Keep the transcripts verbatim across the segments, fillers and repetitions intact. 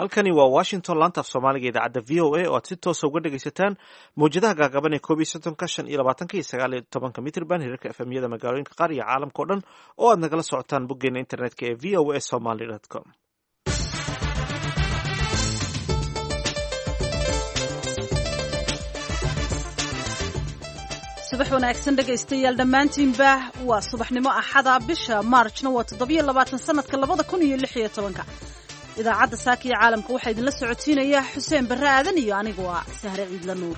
halkani waa washington laanta af soomaaliga idaacadda v o a oo aad si toosa uga dhegaysataan mawjadaha gaagaban ee koob iyo soddonka shan iyo labaatanka iyo sagaal iyo tobanka mitrban hirarka efemyada magaalooyinka qaar iyo caalamka o dhan oo aad nagala socotaan boggeena internetka ee v o a somaly dot com. subax wanaagsan dhegaystayaal dhammaantiinba waa subaxnimo axada bisha maarjna waa toddobiyo labaatan sanadka labada kun iyo lix iyo tobanka idaacadda saaka iyo caalamka waxaa idinla socotiinaya xuseen barre aadan iyo anigu waa sahre ciidla nuur.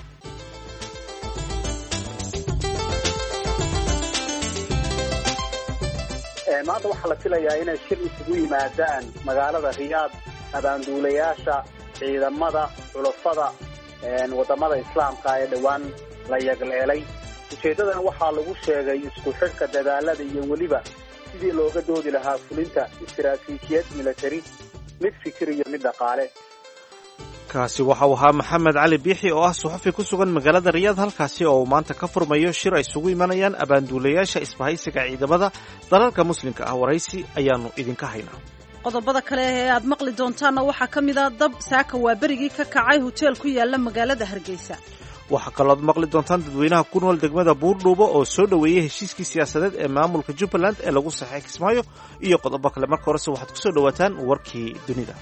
maanta waxaa la filayaa inay shir isugu yimaadaan magaalada riyaad abaanduulayaasha ciidamada xulafada wadamada islaamka ee dhowaan la yagleelay. ujeedadan waxaa lagu sheegay isku xidhka dadaalada iyo weliba sidii looga doodi lahaa fulinta istaraatiijiyad military, mid fikir iyo mid dhaqaale. kaasi waxa uu ahaa maxamed cali biixi oo ah suxufi ku sugan magaalada riyaad, halkaasi oo uu maanta ka furmayo shir ay isugu imanayaan abaanduulayaasha isbahaysiga ciidamada dalalka muslimka ah. waraysi ayaanu idinka haynaa. qodobada kale ee aad maqli doontaanna waxaa ka mid a dab saaka waa berigii ka kacay hoteel ku yaala magaalada Hargeysa. waxaa kalooad maqli doontaan dadweynaha ku nool degmada Buurdhuubo oo soo dhoweeyey heshiiskii siyaasadeed ee maamulka Jubbaland ee lagu saxeexay Kismaayo iyo qodobo kale. marka horese waxaad ku soo dhawaataan warkii dunida.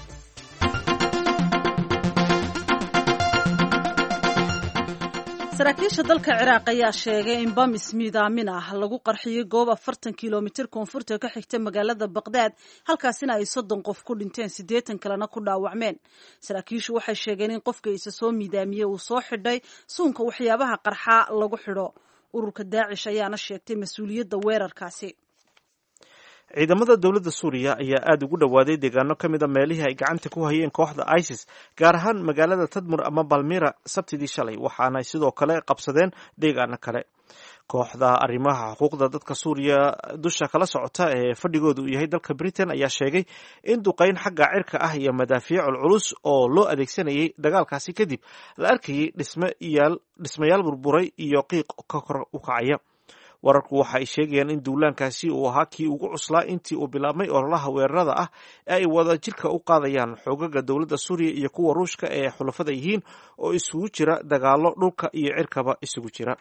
saraakiisha dalka Ciraaq ayaa sheegay in bam ismiidaamin ah lagu qarxiyay goob afartan kiiloomitir koonfurta ka xigta magaalada Baghdad, halkaasina ay soddon qof ku dhinteen, siddeetan kalena ku dhaawacmeen. saraakiishu waxay sheegeen in qofka isa soo miidaamiyey uu soo xidhay suunka waxyaabaha qarxa lagu xidho. ururka Daacish ayaana sheegtay mas-uuliyadda weerarkaasi. ciidamada dowladda Suuriya ayaa aad ugu dhawaaday deegaano ka mid a meelihii ay gacanta ku hayeen kooxda ISIS, gaar ahaan magaalada Tadmur ama Balmira sabtidii shalay, waxaana sidoo kale qabsadeen deegaano kale. kooxda arrimaha xuquuqda dadka Suuriya dusha kala socota ee fadhigoodu uu yahay dalka Britain ayaa sheegay in duqeyn xagga cirka ah iyo madaafiic culus oo loo adeegsanayay dagaalkaasi kadib la arkayay dhismayaal dhismayaal burburay iyo qiiq ka kor u kacaya. wararku waxa ay sheegayaan in duulaankaasi uu ahaa kii ugu cuslaa intii uu bilaabmay ololaha weerarada ah ee ay wada jirka u qaadayaan xoogaga dowladda Suuriya iyo kuwa Ruushka ee xulafada yihiin oo isugu jira dagaalo dhulka iyo cirkaba isugu jira.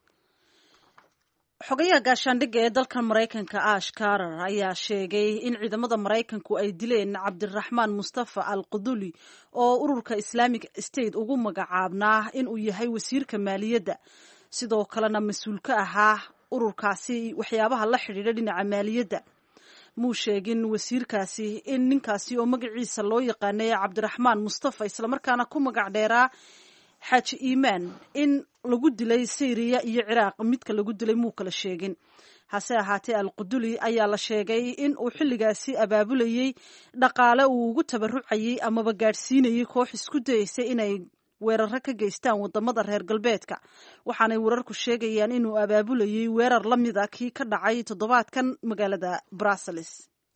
xogayaha gaashaandhigga ee dalka Mareykanka Ash Carter ayaa sheegay in ciidamada Mareykanku ay dileen Cabdiraxmaan Mustafa al-Quduli oo ururka Islamic State ugu magacaabnaa in uu yahay wasiirka maaliyadda, sidoo kalena mas-uul ka ahaa ururkaasi waxyaabaha la xidhiidha dhinaca maaliyadda. muu sheegin wasiirkaasi in ninkaasi oo magaciisa loo yaqaanay Cabdiraxmaan Mustafa islamarkaana ku magac dheeraa Xaaji Iimaan in lagu dilay Syria iyo Ciraaq. midka lagu dilay muu kala sheegin. hase ahaatee al-Quduli ayaa la sheegay in uu xilligaasi abaabulayay dhaqaale uu ugu tabarucayay amaba gaadhsiinayay koox isku dayaysay inay weeraro ka geystaan wadamada reer galbeedka, waxaanay wararku sheegayaan inuu abaabulayay weerar la mid a kii ka dhacay toddobaadkan magaalada Brussels.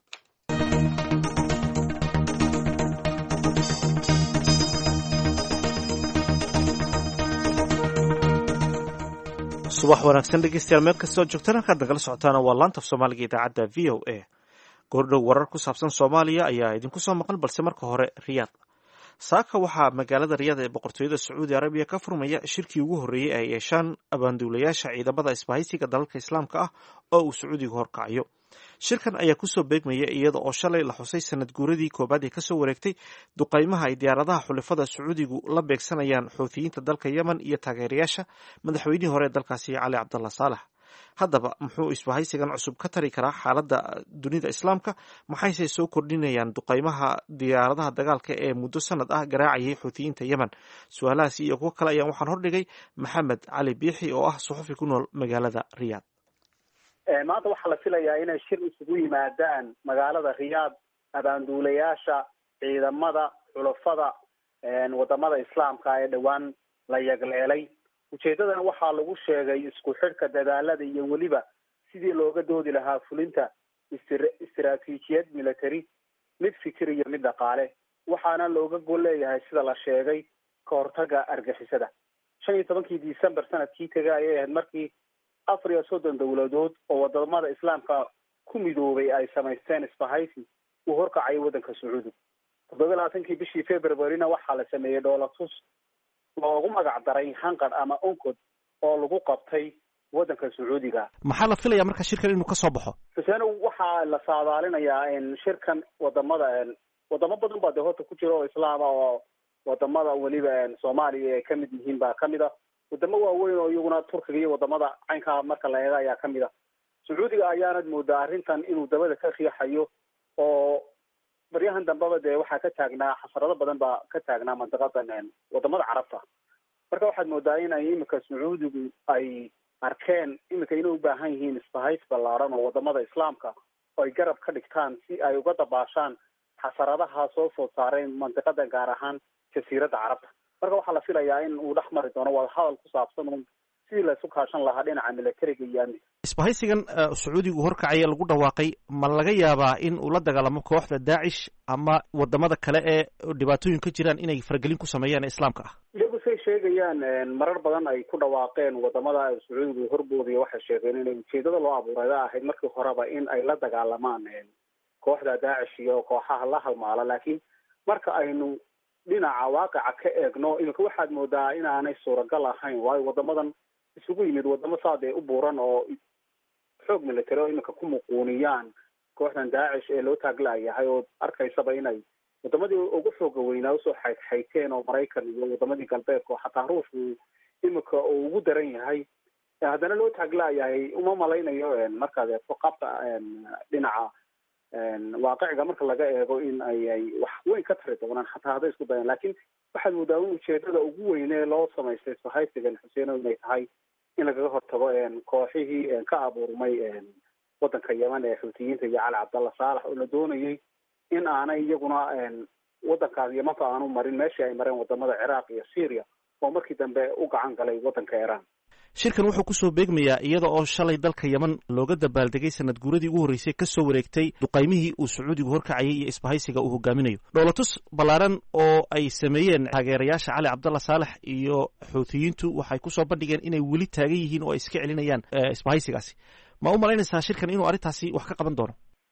subax wanaagsan dhegeystayaal, meel kastoo joogtaan halkaad nagala socotaana waa laanta af soomaaliga idaacadda v o a. goordhow warar ku saabsan Soomaaliya ayaa idinku soo maqan, balse marka hore Riyaad. saaka waxaa magaalada Riyaad ee boqortooyada Sacuudi Arabiya ka furmaya shirkii ugu horreeyey ay yeeshaan abaanduulayaasha ciidamada isbahaysiga dalalka islaamka ah oo uu Sacuudigu horkacayo. shirkan ayaa kusoo beegmaya iyada oo shalay la xusay sanad guuradii koobaad ee kasoo wareegtay duqaymaha ay diyaaradaha xulafada Sacuudigu la beegsanayaan xuutiyiinta dalka Yemen iyo taageerayaasha madaxweynihii hore ee dalkaasi Cali Cabdalla Saalax. haddaba muxuu isbahaysigan cusub ka tari karaa xaaladda dunida islaamka? maxayse soo kordhinayaan duqaymaha diyaaradaha dagaalka ee muddo sanad ah garaacayay xuutiyiinta Yemen? su-aalahaasi iyo kuwo kale ayaan waxaan hordhigay maxamed cali biixi oo ah suxufi ku nool magaalada Riyaad. maanta waxaa la filayaa inay shir isugu yimaadaan magaalada Riyaad abaanduulayaasha ciidamada xulafada wadamada islaamka ee dhowaan la yagleelay. ujeedadan waxaa lagu sheegay isku xidhka dadaalada iyo weliba sidii looga doodi lahaa fulinta istaraatiijiyad military, mid fikir iyo mid dhaqaale, waxaana looga gol leeyahay sida la sheegay ka hortaga argixisada. shan iyo tobankii December sanadkii tagay ayay ahayd markii afar iyo soddon dowladood oo wadamada islaamka ku midoobay ay samaysteen isbahaysi uu horkacay waddanka Sacuudi. toddoba labaatankii bishii februaryna waxaa la sameeyey dhoolatus loogu magac daray hanqadh ama oncod oo lagu qabtay waddanka sacuudiga. maxaa la filayaa marka shirkan inuu ka soo baxo? xuseeno waxaa la saadaalinayaa in shirkan wadamada wadamo badan baa dee horta ku jira oo islaama oo wadamada weliba soomaaliya ay kamid yihiin baa kamid a wadamo waaweyn oo iyaguna turkiga iyo wadamada caynkaa marka la eega ayaa kamid a. sacuudiga ayaanad moodaa arrintan inuu dabada ka riixayo oo baryahan dambeba dee waxaa ka taagnaa xasarado badan baa ka taagnaa mandiqadan wadamada carabta. marka waxaad moodaa in ay imika sacuudigu ay arkeen imika inay u baahan yihiin isbahays ballaaran oo wadamada islaamka oo ay garab ka dhigtaan si ay uga dabaashaan xasaradaha soo food saareen mandiqadan gaar ahaan jasiiradda carabta. marka waxaa la filayaa in uu dhex mari doono wada hadal ku saabsan un sidii laisu kaashan lahaa dhinaca militariga iyo amniga. isbahaysigan sacuudigu horkacaya lagu dhawaaqay ma laga yaabaa in uu la dagaalamo kooxda daacish ama wadamada kale ee dhibaatooyin ka jiraan inay faragelin ku sameeyaan ee islaamka ah? iyagu say sheegayaan marar badan ay ku dhawaaqeen wadamada sacuudigu horboodiya waxay sheegeen inay ujeedada loo abuurayda ahayd markii horeba in ay la dagaalamaan kooxda daacish iyo kooxaha la halmaala. laakiin marka aynu dhinaca waaqica ka eegno imika waxaad moodaa inaanay suuragal ahayn, waayo wadamadan isugu yimid wadamo saadee u buuran oo xoog military oo imika ku muquuniyaan kooxdan daacish ee loo taaglayahay oo arkaysaba inay wadamadii ugu xooga weynaa usoo xayxayteen oo maraykan iyo wadamadii galbeedka oo xataa ruushku imika uu ugu daran yahay haddana loo taaglayahay uma malaynayo markaad eegto qabta dhinaca waaqiciga marka laga eego in ay ay wax weyn ka tari doonaan xataa hadday isku dayaan. laakiin waxaad moodaa in ujeedada ugu weynee loo samaystay isbahaysigan xuseeno inay tahay in lagaga hortago kooxihii ka abuurmay waddanka yeman ee xuutiyiinta iyo cali cabdalla saalax oo la doonayay in aanay iyaguna waddankaas yemanta aanu marin meeshii ay mareen wadamada ciraaq iyo syria oo markii dambe u gacan galay waddanka iiraan. shirkan wuxuu kusoo beegmayaa iyada oo shalay dalka yeman looga dabaaldegay sanad guuradii ugu horreysay kasoo wareegtay duqaymihii uu sacuudigu horkacayay iyo isbahaysiga uu hogaaminayo. dhoolatus ballaaran oo ay sameeyeen taageerayaasha cali cabdalla saalax iyo xuutiyiintu waxay kusoo bandhigeen inay weli taagan yihiin oo ay iska celinayaan isbahaysigaasi. ma u malaynaysaa shirkan inuu arrintaasi wax ka qaban doono?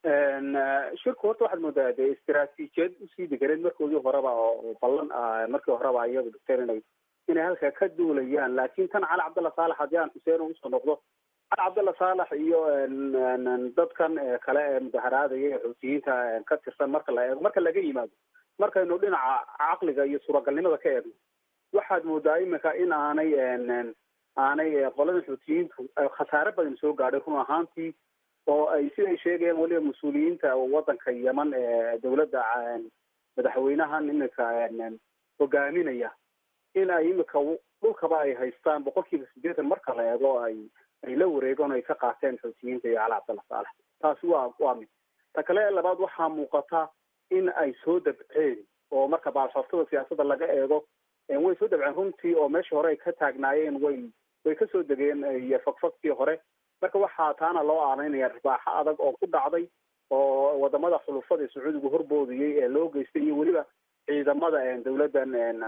shirku horta waxaad moodaa dee istaraatiijiyad usii deganeed markoodii horeba oo ballan markii horeba iyagu dhigteen inay inay halkaa ka duulayaan. laakiin tan cali cabdalla saalax haddii aan xuseen usoo noqdo, cali cabdalla saalax iyo dadkan kale ee mudaharaadaya ee xuutiyiinta ka tirsan marka la eego marka laga yimaado markaynu dhinaca caqliga iyo suuragalnimada ka eegno waxaad moodaa imika in aanay aanay qolada xuutiyiintu khasaare badan soo gaadhay run ahaantii oo ay siday sheegayaan weliba mas-uuliyiinta waddanka yeman ee dawladda madaxweynahan imika hogaaminaya in ay imika dhulkaba ay haystaan boqol kiiba sideetan marka la eego ay ay la wareegoon ay ka qaateen xuutiyiinta iyo cali cabdalla saalax. taasi waa waa mid. ta kale labaad waxaa muuqata in ay soo dabceen oo marka baalshaftada siyaasadda laga eego way soo dabceen runtii oo meeshii hore ay ka taagnaayeen way way kasoo degeen iyo fogfogtii hore. marka waxaa taana loo aanaynaya ribaaxo adag oo ku dhacday oo wadamada xulufada sacuudigu horboodiyey ee loo geystay iyo weliba ciidamada dawladdan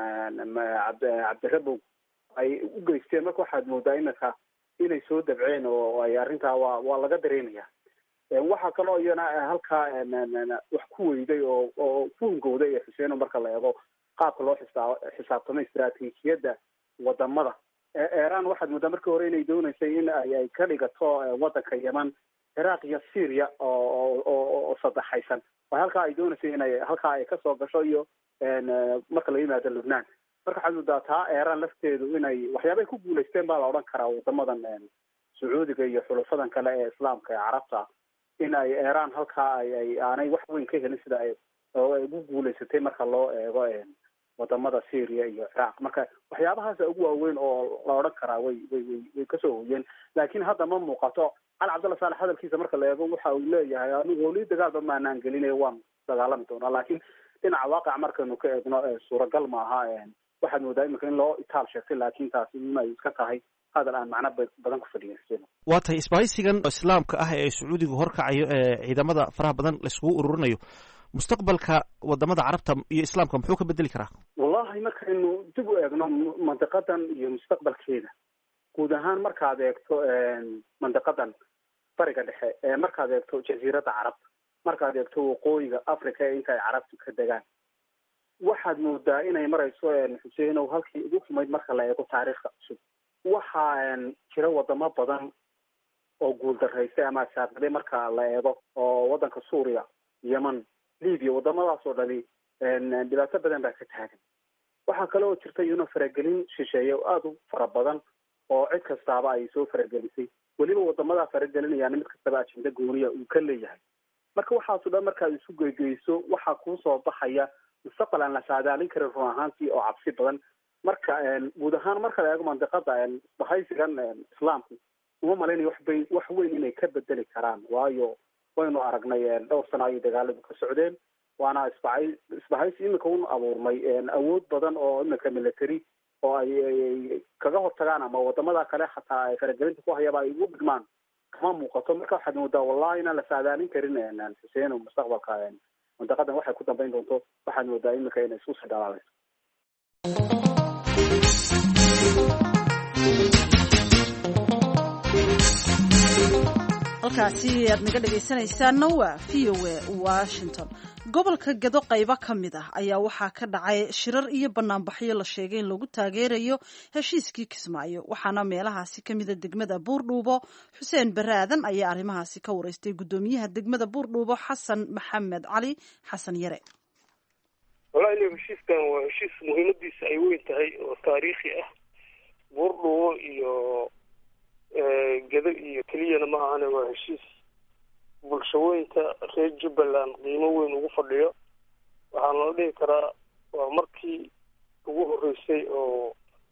cabdirabow ay u geysteen. marka waxaad moodaa imika inay soo dabceen oo ay arrintaa waa waa laga dareemaya. waxaa kaloo iyana halkaa wax ku weyday oo oo ku hungowday xuseeno marka la eego qaabka loo xisaa xisaabtamay istaraatiijiyadda wadamada. iiraan waxaad moodaa markii hore inay dooneysay in ay ay ka dhigato waddanka yeman ciraaq iyo syria oo oo oo saddexaysan oo halkaa ay dooneysay inay halkaa ay kasoo gasho iyo marka la yimaado lubnaan. marka waxaad moodaa taa iiraan lafteedu inay waxyaabay ku guulaysteen baa la odhan karaa wadamadan sacuudiga iyo xulufadan kale ee islaamka ee carabta in ay iiraan halkaa ay ay aanay wax weyn ka helin sida ay oo ay ugu guulaysatay marka loo eego wadamada syria iyo ciraaq. marka waxyaabahaas ugu waaweyn oo la odhan karaa way way way way kasoo hoyeen. laakiin hadda ma muuqato cali cabdalla saalax hadalkiisa marka la eego waxa uu leeyahay anigu weli dagaalba maanaan gelinayo waan dagaalami doonaa. laakiin dhinaca waaqac markaynu ka eegno suuragal maaha. waxaad moodaa imika in loo itaal sheegtay laakiin taasi inay iska tahay hadal aan macno badan ku fadhiyin. waa tahay isbahaysigan islaamka ah ee sacuudigu horkacayo ee ciidamada faraha badan laiskugu ururinayo mustaqbalka wadamada carabta iyo islaamka muxuu ka bedeli karaa? wallahi markaynu dib u eegno mandiqadan iyo mustaqbalkeeda guud ahaan markaad eegto mandiqadan bariga dhexe ee markaad eegto jasiiradda carabta markaad eegto waqooyiga africa ee inta ay carabtu ka degaan waxaad moodaa inay marayso xuseenow halkii ugu xumayd marka la eego taariikhda cusub. waxaa jira wadamo badan oo guuldaraystay ama saaqaday marka la eego, oo wadanka suuriya, yemen, libya, wadamadaas oo dhali dhibaato badan baa ka taagan. waxaa kale oo jirta iyuna faragelin shisheeye oo aada u fara badan oo cid kastaaba ay soo faragelisay, weliba wadamadaa faragelinayaan mid kastaba ajenda gooniya uu ka leeyahay. marka waxaaso dhan markaad isu geygeyso waxaa kuusoo baxaya mustaqbal aan la saadaalin karin run ahaantii oo cabsi badan. marka guud ahaan marka la eego mandiqada isbahaysigan islaamku uma malaynayo waxbay wax weyn inay ka bedeli karaan, waayo waynu aragnay dhowr sano ayay dagaaladu ka socdeen, waana isbahay isbahaysi iminka un abuurmay awood badan oo iminka military oo ay kaga hortagaan ama wadamada kale xataa ay faragelinta ku hayaba ay ugu dhigmaan kama muuqato. marka waxaad moodaa wallahi inaan la saadaalin karin xuseen mustaqbalka mandiqadan waxay ku dambeyn doonto. waxaad moodaa iminka inay isku sii dhalaalayso. halkaasi aad naga dhegaysanaysaanna waa v o a Washington. gobolka Gedo qaybo ka mid ah ayaa waxaa ka dhacay shirar iyo banaanbaxyo la sheegay in lagu taageerayo heshiiskii Kismaayo, waxaana meelahaasi ka mid ah degmada Buurdhuubo. Xuseen Baraadan ayaa arrimahaasi ka wareystay gudoomiyaha degmada Buurdhuubo Xasan Maxamed Cali Xasan Yare. walahi heshiiskan waa heshiis muhiimadiisa ay weyn tahay oo taariikhi ah. Buurdhuubo iyo Gedo iyo keliyana ma ahane waa heshiis bulshooyinka reer Jubbaland qiimo weyn ugu fadhiyo. waxaan la dhihi karaa waa markii ugu horeysay oo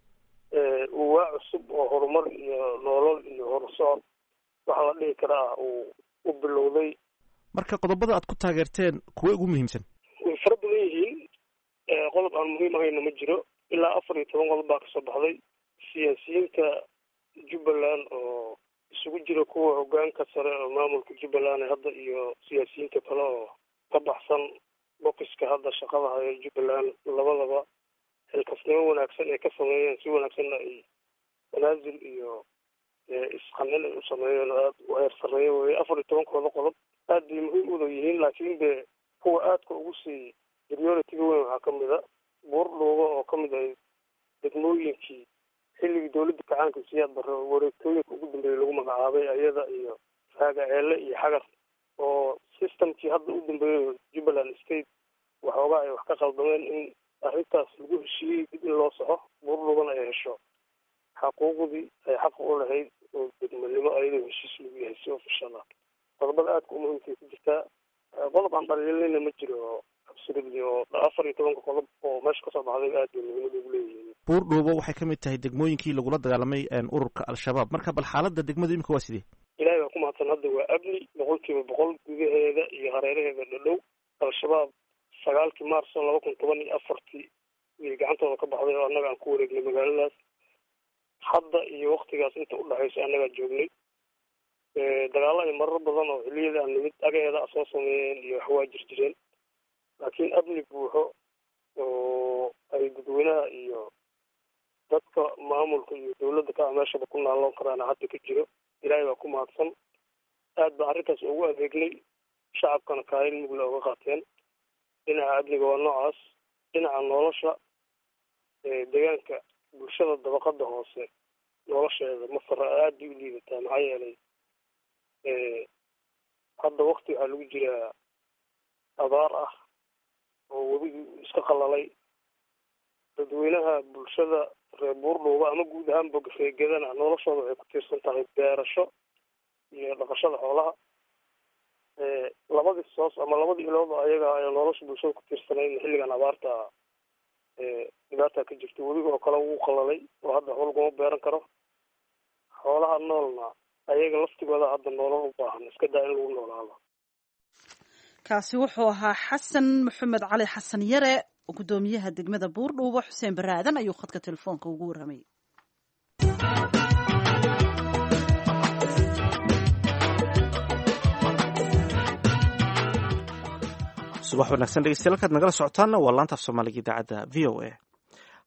waa cusub oo horumar iyo nolol iyo horsocod waxaa la dhihi karaa uu u bilowday. marka qodobada aad ku taageerteen kuwa ugu muhiimsan way fara badan yihiin. qodob aan muhiim ahayna ma jiro, ilaa afar iyo toban qodob baa kasoo baxday. siyaasiyiinta Jubbaland oo isugu jira kuwa hogaanka sare oo maamulka Jubbaland hadda iyo siyaasiyiinta kale oo ka baxsan bokiska hadda shaqada haya Jubbaland, labadaba xilkasnimo wanaagsan ay ka sameeyeen, si wanaagsanna ay wanaazil iyo isqancin ay u sameeyeen oo aada u heer sarreeya wey. afar iyo tobankooda qodob aad bay muhiim u yihiin, laakiin de kuwa aadka ugu sii priority-ga weyn waxaa kamid a Buurdhuubo oo kamid ah degmooyinkii xilligii dawladda gacaanka siyaad barre wareegtooyinka ugu dambeeyay lagu magacaabay ayada iyo Raagaceele iyo Xagar, oo systemkii hadda u dambeeyay Jubbaland State waxoogaa ay wax ka qaldameen in arrintaas lagu heshiiyey dib in loo soxo, Buurdhuubona ay hesho xaquuqdii ay xaq u lahayd oo degmanimo ayadoo heshiis lagu yahay si official ah. qodobada aadka u muhiimkay ku jirtaa. qodob aan dhaliilinayna ma jiro absolutely oo afar iyo tobanka qodob oo meesha kasoo baxday aad bay muhiimad ugu leeyihiin. Buurdhuubo waxay ka mid tahay degmooyinkii lagula dagaalamay ururka al-shabaab. marka bal xaaladda degmada imika waa sidee? ilaahay baa ku mahadsan, hadda waa amni boqolkiiba boqol gudaheeda iyo hareeraheeda dhadhow. al-shabaab sagaalkii maarso laba kun toban iyo afartii way gacantooda ka baxday oo annaga aan ku wareegnay magaaladaas. hadda iyo waktigaas inta udhexaysa annagaa joognay. dagaalo ay marar badan oo xiliyada aan nimid agaheeda soo sameeyeen iyo wax waa jir jireen, laakiin amni buuxo oo ay dadweynaha iyo dadka maamulka iyo dawladda ka meeshaba ku naalloon karaana hadda ka jiro. ilaahay baa ku mahadsan. aad baa arrintaas ugu adeegnay, shacabkana kaalin mugla uga qaateen. dhinaca amniga waa noocaas. dhinaca nolosha deegaanka bulshada dabaqada hoose nolosheeda masara aad bay u liidataa, maxaa yeelay hadda wakti waxaa lagu jiraa abaar ah oo webigii iska qalalay. dadweynaha bulshada reer Buurdhuubo ama guud ahaanba reegedana noloshooda waxay ku tiirsan tahay beerasho iyo dhaqashada xoolaha. labadii soos ama labadii ilood ayaga ay nolosha bulshada ku tiirsanayn xilligan abaarta dhibaata ka jirta. webiga oo kale wuu qalalay oo hadda waxba laguma beeran karo. xoolaha noolna ayaga laftigooda hadda nolol u baahan, iska daa in lagu noolaado. kaasi wuxuu ahaa Xasan Maxamed Cali Xasan Yare, gudoomiyaha degmada Buurdhuubo. Xuseen Baraadan ayuu khadka telefoonka ugu warramay. subax wanaagsan dhegeystayaal, halkaad nagala socotaana waa laanta af soomaaliga idaacadda v o a.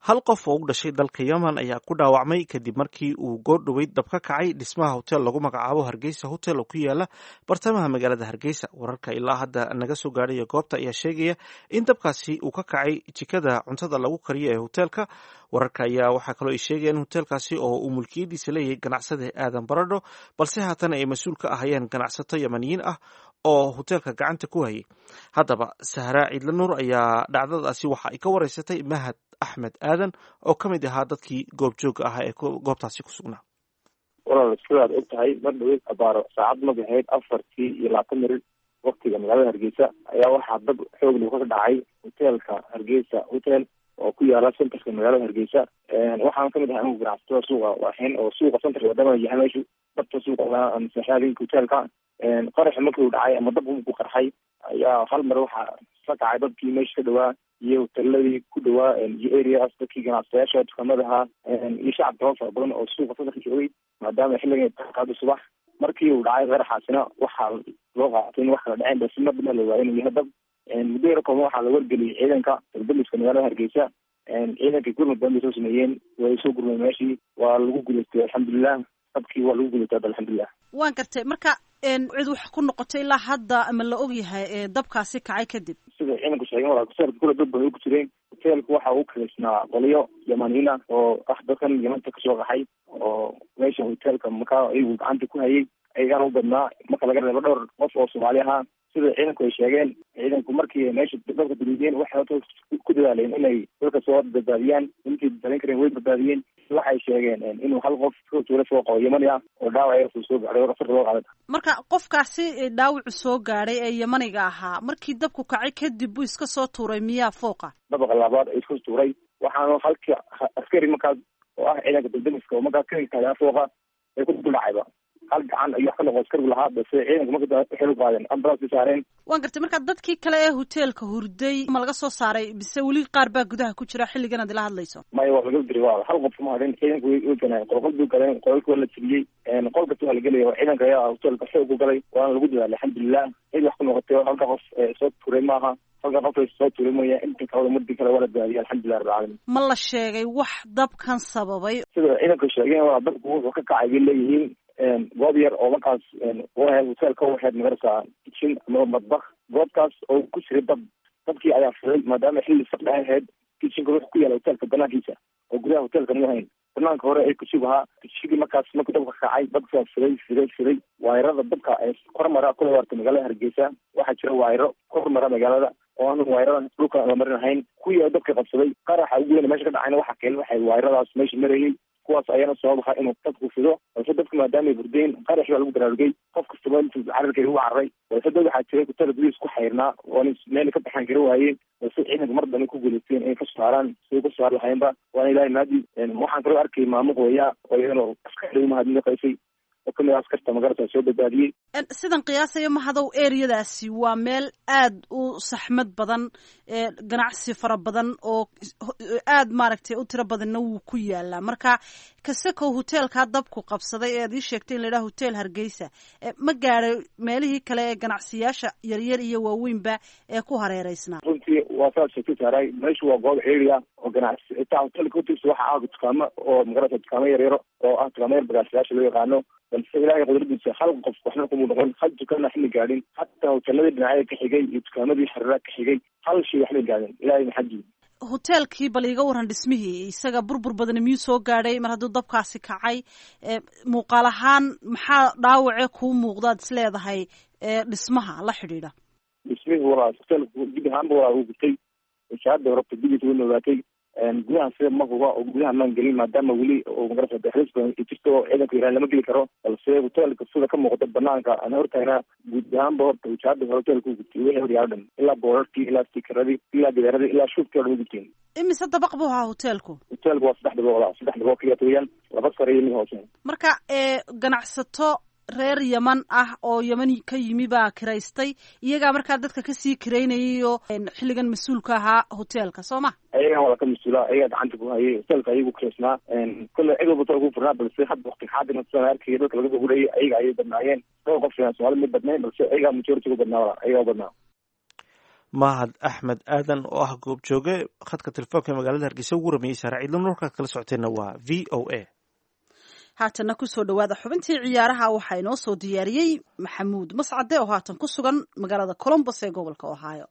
hal qof oo u dhashay dalka yemen ayaa ku dhaawacmay kadib markii uu goordhoweyd dab ka kacay dhismaha hotel lagu magacaabo hargeysa hotel oo ku yaala bartamaha magaalada hargeysa. wararka ilaa hadda naga soo gaadhaya goobta ayaa sheegaya in dabkaasi uu ka kacay jikada cuntada lagu kariyo ee hoteelka. wararka ayaa waxaa kaloo ay sheegaya in hoteelkaasi oo uu mulkiyadiisa leeyahay ganacsade aadan baradho, balse haatan ay mas-uul ka ahayeen ganacsato yemaniyiin ah oo hoteelka gacanta ku hayay. haddaba sahraa ciidla nuur ayaa dhacdadaasi waxa ay ka wareysatay mahad axmed aadan oo ka mid ahaa dadkii goobjooga ahaa ee goobtaasi ku sugnaa. walaal sidaad og tahay mar dhaweyd abaaro saacad magaceed afartii iyo labaatan mirir waktiga magaalada hargeysa ayaa waxaa dab xoog lagu ka dhacay hoteelka hargeysa hotel oo ku yaala centerka magaalada hargeysa. waxaan kamid ahay anigu ganacsatada suuqa waaxin oo suuqa centerka wadama yahay meeshu dabta suuqa masaxaalinka hoteelka. qaraxa markii uu dhacay ama dab ku qarxay ayaa hal mar waxaa isla kacay dadkii meesha ka dhawaa iyo hoteeladii ku dhawaa iyo areas dadkii ganacsadayaasha dukaamadaha iyo shacab kalo fara badan oo suuqa centerka joogay maadaama xilligan qaado subax. markii uu dhacay qaraxaasina waxaa loo qaatay in wax kala dhaceen basi ma bina la waayay inuu yahay dab. muddo yar kooban waxaa la wargeliyay ciidanka daldaliska magaalada hargeysa. ciidankii gurmud badan bay soo sameeyeen, way soo gurmeen meeshii, waa lagu guulaystay alxamdulilah. dabkii waa lagu guulaystay alxamdulilah. waan gartay marka cid wax ku noqotay ilaa hadda ama la og yahay dabkaasi kacay kadib? sida ciidanku sheegeen waa hoteelka kula dad badan ku jireen. hoteelku waxa uu kaleysnaa qoliyo yamaniyiin ah oo ah dadkan yamanta kasoo qaxay oo meesha hoteelka markaa ayagu gacanta ku hayay ayagaan u badnaa marka laga reebo dhowr qof oo soomaali ahaa. sida ciidanku ay sheegeen, ciidanku markii meesha dadka duliyeen waxay ku dadaaleen inay dadka soo badbaadiyaan. intii badbaadin kareen way badbaadiyeen. waxay sheegeen inuu hal qof tuula soo qabo yamani ah oo dhaawac yar soo gaadhay oo safar loo qaaday. marka qofkaasi dhaawacu soo gaadhay ee yamaniga ahaa markii dabku kacay kadib buu iska soo tuuray miyaa fooqa? dabaqa labaad ay iska tuuray waxaana halkii askari markaas oo ah ciidanka daldaliska oo markaas ka taagaa fooqa ay ku duldhacayba. hal gacan ayuu wax ka noqo askarigu lahaa balse ciidanka marka waxay u qaadeen ambulance saareen. waan gartay marka dadkii kale ee hoteelka hurday ma laga soo saaray bise weli qaar baa gudaha ku jira xilligan aad ila hadlayso? maya waa laga diray waa hal qof ma harin. ciidanku way ganaayen qolqol buu galeen, qololkii waa la tiriyey. qol kasta waa la gelaya ciidanka ayaa hoteelka xoog u galay waana lagu dadaalay alxamdulilah. cid wax ku noqotay halka qof soo tuuray maaha, halka qof soo tuuray mooya inta kale muddi kale waa la daadiyay alxamdulilah rabbil caalamiin. ma la sheegay wax dabkan sababay? sida ciidanku sheegeen waa dabku wuxuu ka kacay bay leeyihiin goob yar oo markaas waheed hoteelka waxeed magarasa kitchen ama madbakh. goobtaas oo ku jiray dab dabkii ayaa furay maadaama xilli saqdha ahayd. kitchenka wuxuu ku yaala hoteelka banaankiisa oo gudaha hoteelka ma ahayn, banaanka hore ay kusug ahaa. kitchenkii markaas markuu dabka kacay dabkaa fiday fiday fiday waayarada dabka ee kormara kula waarta magaalada hargeysa. waxaa jira waayaro kormara magaalada oo aan waayarada dhulka la marin ahayn. kuwii dabka qabsaday qaraxa ugu weyn meesha ka dhacayna waxaa keenay waxay waayaradaas meesha marayay. kuwaas ayaana sabab aha inuu dadku fido, balse dadku maadaama ay burdeen qarax baa lagu baraarugay. qof kastaba intuu cararka ugu cararay, balse dad waxaa jiray hoteelka gudihiisa ku xayrnaa oona meel ka baxaan kara waayeen. balse ciidanka mar dambe ku guulaysteen inay kasoo saaraan siday ku saar lahaynba waana ilaahay maadi. waxaan kaloo arkay maamo hooya oo iyadana askari mahadnaqaysay oo kamid ah askarta magarata soo badbaadiyey. sidan qiyaasayo mahadow ereyadaasi waa meel aad u saxmad badan, ganacsi fara badan oo aad maaragtay u tiro badanna wuu ku yaalaa. marka kasekow hoteelkaa dabku qabsaday ee aad ii sheegtay in la yidhaha hotel hargeysa ma gaadhay meelihii kale ee ganacsiyyaasha yaryar iyo waaweynba ee ku hareereysnaa? runtii waa saas sheegtay saaray. meeshu waa goob area oo ganacsi xitaa hoteelka hortiisa waxaa ah dukaamo oo magarata dukaamo yaryaro oo ah dukaamo yar bagaashiyaasha loo yaqaano. balse ilaahay qudradiisa hal qof waxna kuma noqon, hal dukaanna xilli gaadhin. hataa hoteeladii dhinacyada ka xigay iyo dukaamadii xariraa ka xigay hal shay waxna gaadhin. ilaahay maxadii. hoteelkii bal iga waran dhismihii isaga burbur badan miyuu soo gaadhay mar hadduu dabkaasi kacay? muuqaal ahaan maxaa dhaawacee kuu muuqdaad is leedahay dhismaha la xidhiidha? dhismihii walaa hoteelku dib ahaanba walaa uu gutay. shahaada horabta digiisa way nogaatay. gudaha sida ma huba oo gudaha maan gelin maadaama weli oo magarata daxlis badan jirto oo ciidanka yaraan lama geli karo. balse hoteelka sida ka muuqda banaanka ana hortaagna guud ahaanba horta wajaada hoteelka u gutay wixii horyaalo dhan ilaa boorarkii ilaa stikaradii ilaa gidaradii ilaa shuubkii oo dhan u guteen. imise dabaq buu ahaa hoteelku? hoteelku waa saddex dabaq walaa saddex dabaq kiyat weeyaan, laba sare iyo mid hoose. marka ganacsato reer yaman ah oo yaman ka yimi baa kiraystay, iyagaa markaa dadka kasii kiraynayay oo xilligan mas-uulka ahaa hoteelka soo ma? ayagan wala ka mas-uula, ayagaa gacanta ku hayay hoteelka ayagu kiraysnaa. kole cid walba hoteelka ku furnaa, balse hadda wakti xaadirna sidaan arkaya dadka laga soo gurayay ayaga ayay badnaayeen. dhowr qof soomali mid badnayn balse ayagaa majority ku badnaa, ayagaa u badnaa. mahad axmed aadan oo ah goobjooge khadka telefoonka ee magaalada hargeysa ugu rameeyey saare ciidlan warkaad kala socoteenna waa v o a. haatana kusoo dhawaada xubintii ciyaaraha waxaa inoo soo diyaariyey maxamuud mascade oo haatan ku sugan magaalada colombos ee gobolka ohio.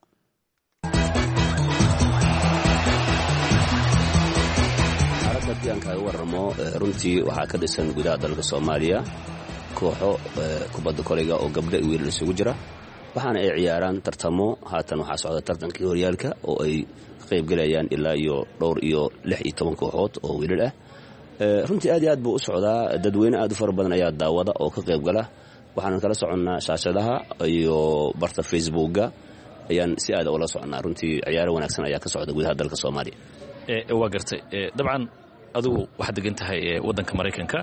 haddii aan kaaga waramo runtii waxaa ka dhisan gudaha dalka soomaaliya kooxo kubadda koleyga oo gabdho iyo wiilal isugu jira, waxaana ay ciyaaraan tartamo. haatan waxaa socda tartankii horyaalka oo ay ka qaybgelayaan ilaa iyo dhowr iyo lix iyo toban kooxood oo wiilal ah. runtii aad iyo aad buu u socdaa, dadweyne aad u fara badan ayaa daawada oo ka qaybgala. waxaan kala soconnaa shaashadaha iyo barta facebooka ayaan si aad ula soconnaa. runtii ciyaaro wanaagsan ayaa ka socda gudaha dalka soomaaliya. waa gartay dabcan adigu waxaad degan tahay waddanka maraykanka,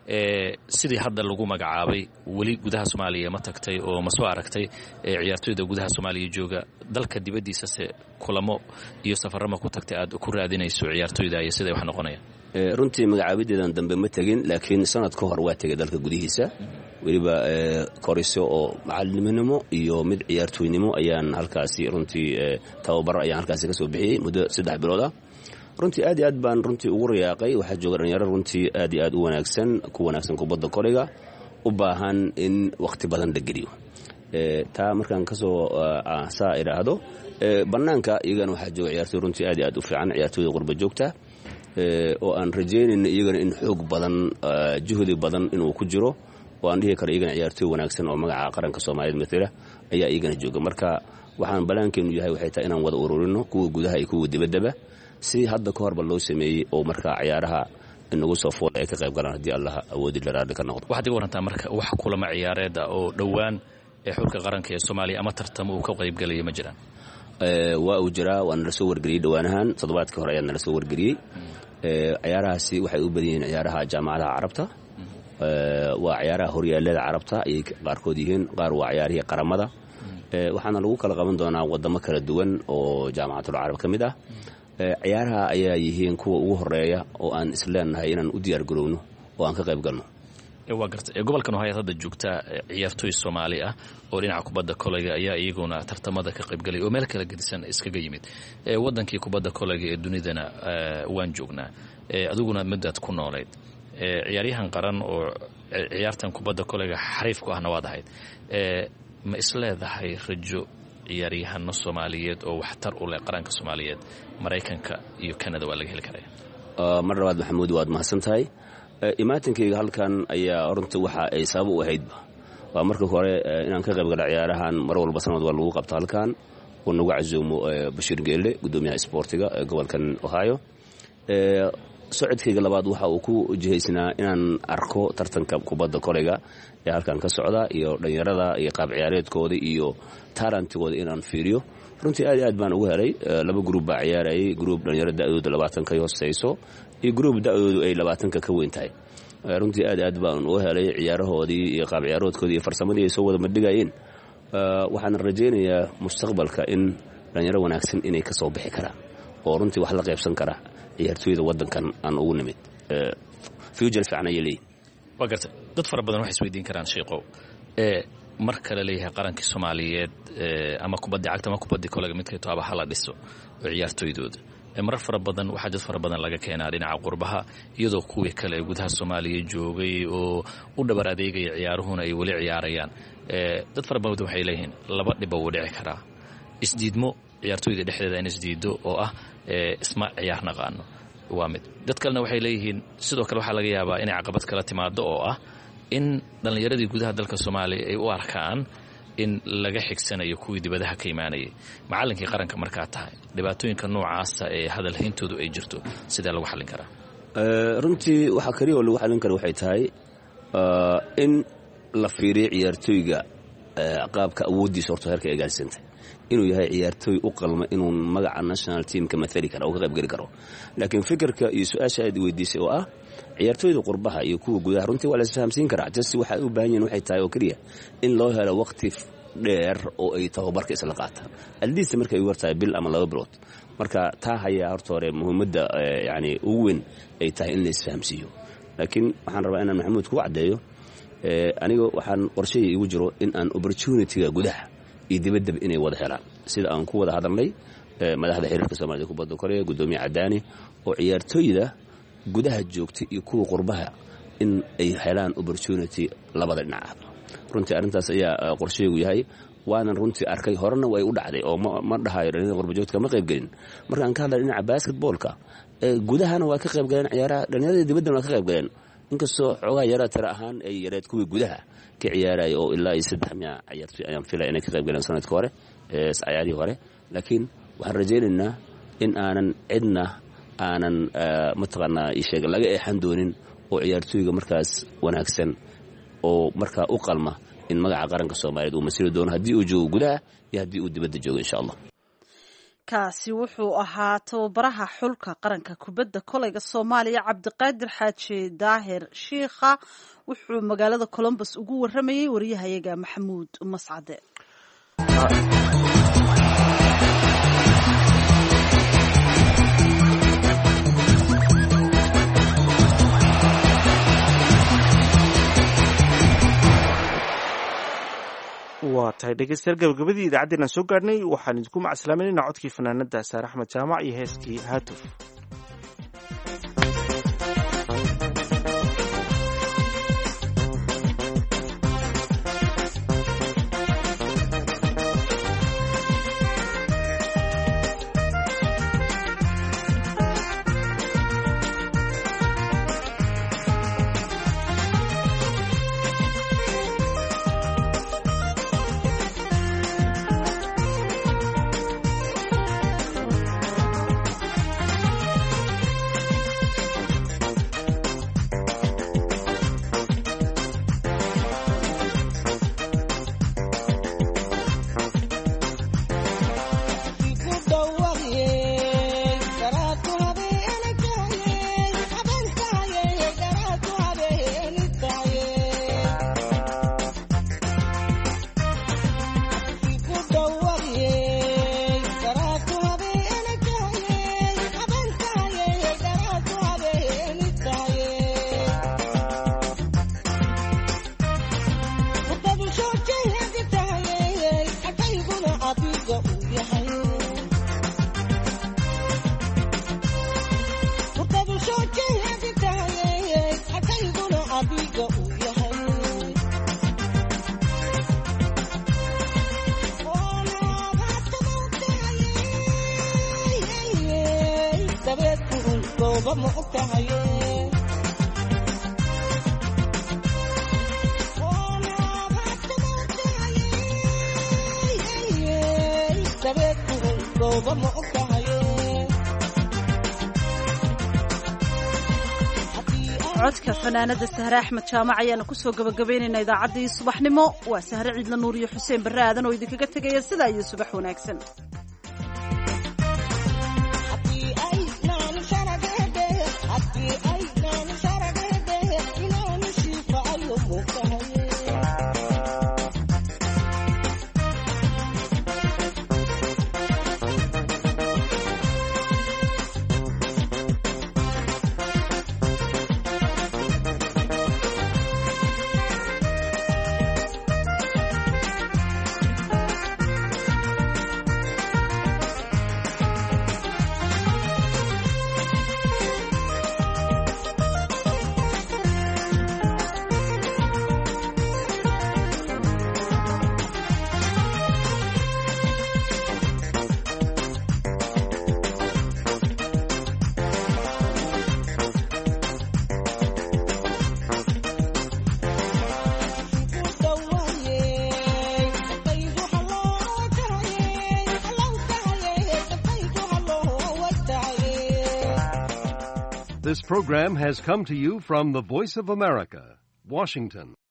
sidii hadda lagu magacaabay weli gudaha soomaaliya ma tagtay oo ma soo aragtay ciyaartooyda gudaha soomaaliya jooga dalka dibaddiisase kulamo iyo safarama ku tagtay aad ku raadinayso ciyaartooyda iyo siday wax noqonayaan? runtii magacaabideedan dambe ma tegin, laakiin sanad ka hor waa tegay dalka gudihiisa, weliba koriso oo macalinimonimo iyo mid ciyaartooynimo ayaan halkaasi runtii tababar ayaan halkaasi ka soo bixiyey muddo saddex bilood ah. runtii aad iyo aad baan runtii ugu riyaaqay. waxaa jooga dhalinyaro runtii aad iyo aad u wanaagsan ku wanaagsan kubadda koleyga, u baahan in wakhti badan la geliyo. taa markaan kasoo saa idhaahdo, bannaanka iyagana waxaa jooga ciyaartooy runtii aad iyo aad u fiican, ciyaartooyda qurba joogta oo aan rajaynayna iyagana in xoog badan juhdi badan inuu ku jiro, oo aan dhihi karo iyagana ciyaartooy wanaagsan oo magaca qaranka soomaaliyeed matala ayaa iyagana jooga. marka waxaan ballaankeennu yahay waxay tahay inaan wada ururino kuwa gudaha iyo kuwa dibaddaba, si hadda ka horba loo sameeyey oo markaa ciyaaraha inagu soo fool ay ka qayb galaan haddii allah awoodi la raali ka noqdo. waxaad iga warantaa marka wax kulama ciyaareed ah oo dhowaan ee xulka qaranka ee soomaaliya ama tartamo uu ka qayb galaya ma jiraan? waa uu jiraa, waa nala soo wargeliyey dhowaanahan, toddobaadkii hore ayaa nala soo wargeliyey. ciyaarahaasi waxay u badan yihiin ciyaaraha jaamacadaha carabta, waa ciyaaraha horyaalada carabta ayay qaarkood yihiin, qaar waa ciyaarihii qaramada. waxaana lagu kala qaban doonaa wadamo kala duwan oo jaamacatul carab ka mid ah. ciyaaraha ayaa yihiin kuwa ugu horeeya oo aan isleenahay inaan u diyaar garowno oo aan ka qayb galno. waa gartay gobolkan ohio hadda joogta ciyaartooy soomaali ah oo dhinaca kubadda koleyga ayaa iyaguna tartamada ka qaybgalay oo meel kala gedisan iskaga yimid. wadankii kubadda koleyga ee dunidana waan joognaa, adiguna midaad ku noolayd. ciyaaryahan qaran oo ciyaartan kubadda koleyga xariif ku ahna waad ahayd. ma isleedahay rajo ciyaaryahano soomaaliyeed oo waxtar u leh qaranka soomaaliyeed maraykanka iyo canada waa laga heli karaya? mar labaad maxamuud waad mahadsan tahay. imaatinkayga halkan ayaa runta waxa ay sabab u ahaydba waa marka hore inaan ka qayb gala ciyaarahan mar walba sanad waa lagu qabta halkan oo nagu casuumo Bashiir Geelle gudoomiyaha isboortiga ee gobolkan Ohio. socodkayga labaad waxa uu ku jihaysnaa inaan arko tartanka kubadda koleyga ee halkan ka socda iyo dhalinyarada iyo qaab ciyaareedkooda iyo tarantigooda inaan fiiriyo. runtii aad iyo aad baan ugu helay. laba gruub baa ciyaarayay, gruub dhalinyaro da'dooda labaatan ka hooseyso iyo gruub da'doodu ay labaatanka ka weyn tahay. runtii aad aad baan ugu helay ciyaarahoodii iyo qaab ciyaaroodkoodii iyo farsamadii ay soo wada madhigayeen. waxaan rajaynayaa mustaqbalka in dhalinyaro wanaagsan inay ka soo bixi karaan oo runtii wax la qaybsan kara ciyaartooyda waddankan aan ugu nimid. future fiican ayay leeyihin. waa gartay dad fara badan waxay isweydiin karaan sheekow ee marka la leeyahay qarankii soomaaliyeed ama kubadda cagta ama kubadda koleyga midkay taaba hala dhiso oo ciyaartooydooda marar fara badan waxaa dad fara badan laga keenaa dhinaca qurbaha, iyadoo kuwii kale ee gudaha soomaaliya joogay oo u dhabar adeegaya ciyaaruhuna ay weli ciyaarayaan. dad fara badan waxay leeyihiin laba dhiba wuu dhici karaa: isdiidmo ciyaartooyda dhexdeeda in isdiido oo ah isma ciyaar naqaano waa mid. dad kalena waxay leeyihiin sidoo kale waxaa laga yaabaa inay caqabad kala timaado oo ah in dhallinyaradii gudaha dalka soomaaliya ay u arkaan in laga xigsanayo kuwii dibadaha ka imaanayay. macallinkii qaranka markaa tahay, dhibaatooyinka noocaasa ee hadalhayntoodu ay jirto sidee lagu xallin karaa? runtii waxaa kaliya oo lagu xallin kara waxay tahay in la fiiriyo ciyaartooyga qaabka awooddiisa horta heerka ay gaarsiisantay, inuu yahay ciyaartooy u qalma inuu magaca national teamka maali kara oo ka qayb geli karo. laakiin fikirka iyo su-aasha aad weydiisay oo ah ciyaartooyda qurbaha iyo kuwa gudaha runtii waa la isfahamsiin karaa. just waxay u baahan yihiin waxay tahay oo keliya in loo helo waqti dheer oo ay tababarka isla qaataan, aldiisa markay ugu hortahay bil ama laba bilood. marka taa hayaa horta hore muhiimadda yani ugu weyn ay tahay in la isfahamsiiyo. laakiin waxaan rabaa inaan maxamuud kugu caddeeyo, aniga waxaan qorshahii igu jiro in aan opportunity-ga gudaha iyo dibaddaba inay wada helaan sida aan ku wada hadalnay madaxda xiriirka soomaalida kubadda koreya gudoomiye cadaani oo ciyaartooyda gudaha joogtay iyo kuwa qurbaha in ay helaan opportunity labada dhinac runtii arrintaas ayaa qorsheegu yahay waanan runtii arkay horena way u dhacday oo ma dhahayo dhalinyarada qurbajoogta ma qayb gelin markaan ka hadlay dhinaca basketballka gudahana waa ka qayb galeen ciyaaraha dhalinyarada dibaddana waa ka qayb galeen inkastoo xoogaa yaraa tira ahaan ay yareed kuwii gudaha ka ciyaaraya oo ilaa iyo saddex miya ciyaartooy ayaan filaya inay ka qayb galeen sanadka hore ciyaarihii hore laakiin waxaan rajaynaynaa in aanan cidna aanan mataqaanaa isheeg laga eexan doonin oo ciyaartooyga markaas wanaagsan oo markaa u qalma in magaca qaranka soomaaliyeed uu masiri doono haddii uu joogo gudaha iyo haddii uu dibadda joogo insha allah kaasi wuxuu ahaa tababaraha xulka qaranka kubadda kolayga soomaaliya cabdiqaadir xaaji daahir shiikha wuxuu magaalada colombos ugu waramayey wariyahayaga maxamuud mascade waa tahay dhegeystayaal gabagabadii idaacaddeenaan soo gaadhnay waxaan idinku macaslaaminaynaa codkii fanaanada saare axmed jaamac iyo heeskii haatuf codka fanaanada sahre axmed jaamac ayaana kusoo gabagabaynaynaa idaacaddii subaxnimo waa sahre ciidla nuur iyo xuseen barre aadan oo idinkaga tegaya sidaa iyo subax wanaagsan This program has come to you from the Voice of America, Washington.